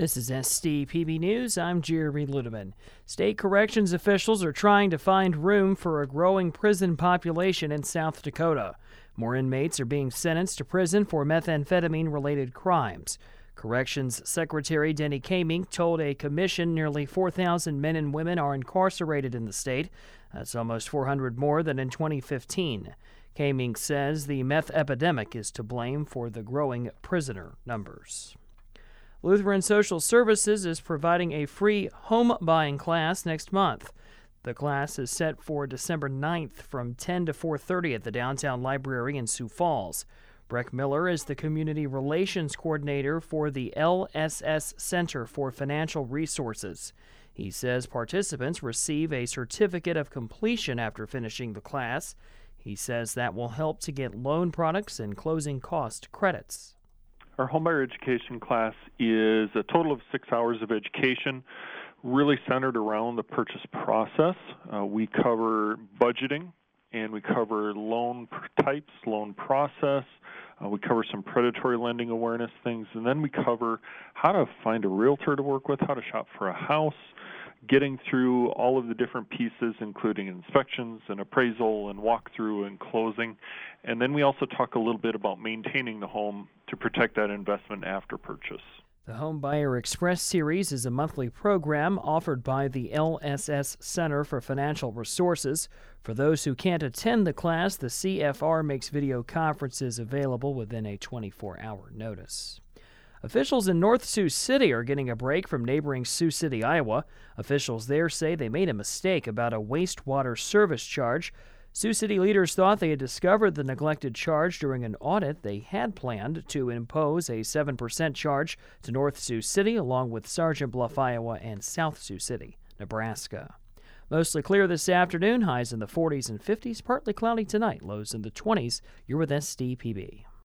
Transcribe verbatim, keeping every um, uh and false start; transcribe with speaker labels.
Speaker 1: This is S D P B News. I'm Jerry Ludeman. State corrections officials are trying to find room for a growing prison population in South Dakota. More inmates are being sentenced to prison for methamphetamine-related crimes. Corrections Secretary Denny Kamink told a commission nearly four thousand men and women are incarcerated in the state. That's almost four hundred more than in twenty fifteen. Kamink says the meth epidemic is to blame for the growing prisoner numbers. Lutheran Social Services is providing a free home buying class next month. The class is set for December ninth from ten to four thirty at the Downtown Library in Sioux Falls. Breck Miller is the Community Relations Coordinator for the L S S Center for Financial Resources. He says participants receive a certificate of completion after finishing the class. He says that will help to get loan products and closing cost credits.
Speaker 2: Our homebuyer education class is a total of six hours of education, really centered around the purchase process. Uh, we cover budgeting, and we cover loan types, loan process. Uh, we cover some predatory lending awareness things, and then we cover how to find a realtor to work with, how to shop for a house, getting through all of the different pieces, including inspections and appraisal and walkthrough and closing. And then we also talk a little bit about maintaining the home to protect that investment after purchase.
Speaker 1: The Home Buyer Express series is a monthly program offered by the L S S Center for Financial Resources. For those who can't attend the class, the C F R makes video conferences available within a twenty-four hour notice. Officials in North Sioux City are getting a break from neighboring Sioux City, Iowa. Officials there say they made a mistake about a wastewater service charge. Sioux City leaders thought they had discovered the neglected charge during an audit. They had planned to impose a seven percent charge to North Sioux City, along with Sergeant Bluff, Iowa, and South Sioux City, Nebraska. Mostly clear this afternoon, highs in the forties and fifties, partly cloudy tonight, lows in the twenties. You're with S D P B.